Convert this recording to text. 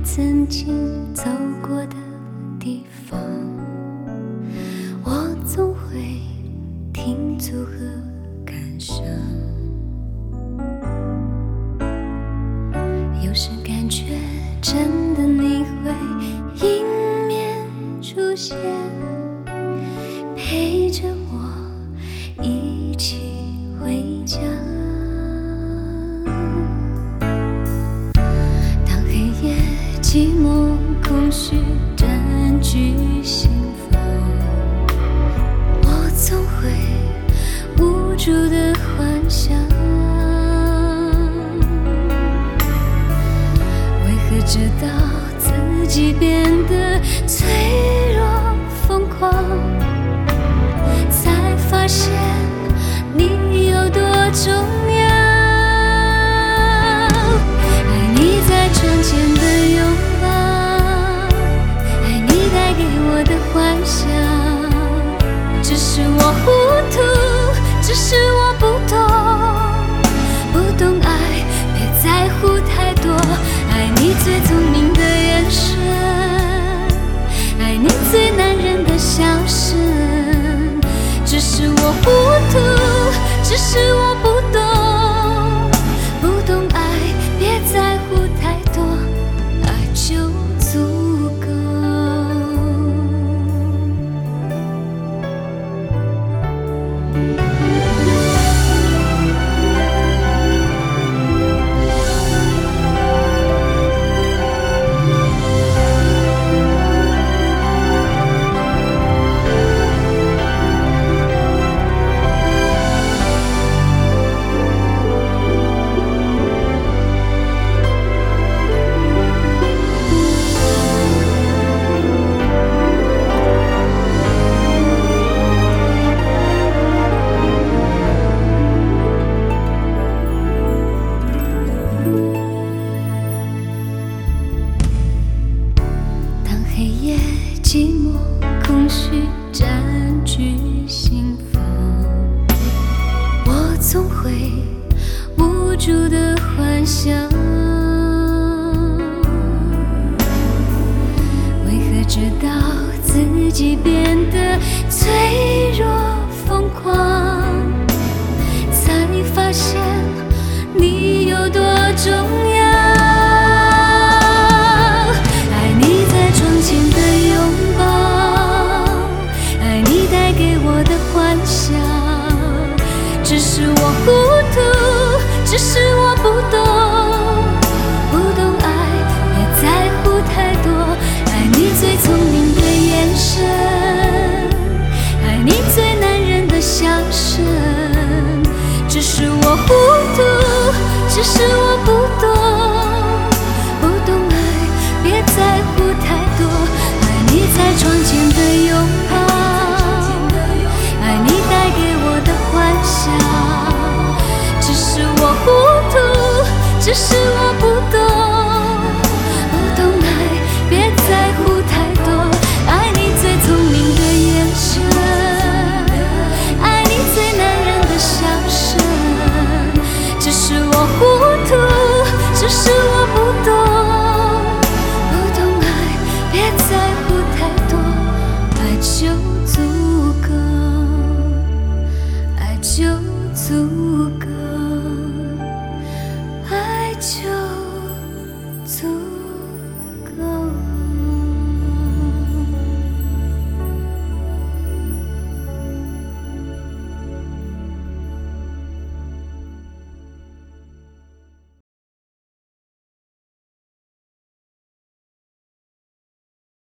曾经走过的地方，我总会停足和感伤。有时感觉真的你会迎面出现，陪着我一起回家。当黑夜寂寞空虚占据心房，我总会无助的幻想，为何直到自己变得脆弱疯狂，才发现你有多重要。爱你在窗前的拥抱，爱你带给我的幻想。只是我糊涂，只是我不懂爱，别在乎太多。爱你最聪明的眼神，爱你最男人的笑声。只是我糊涂，只是我不懂爱，别在乎太多，爱就足够。黑夜寂寞空虚占据心房，我总会无助的幻想，为何直到自己变得脆弱疯狂，才发现你有多重要。只是我糊涂，只是我不懂爱，别在乎太多。爱你最聪明的眼神，爱你最男人的笑声。只是我糊涂，只是我不懂爱，别在乎太多。爱你在窗前的拥抱，爱你带给我的幻想。只是我糊涂，只是我不懂爱，别在乎太多。爱你最聪明的眼神，爱你最男人的笑声。只是我糊涂，只是我不懂爱，别在乎太多，爱就足够，爱就足够。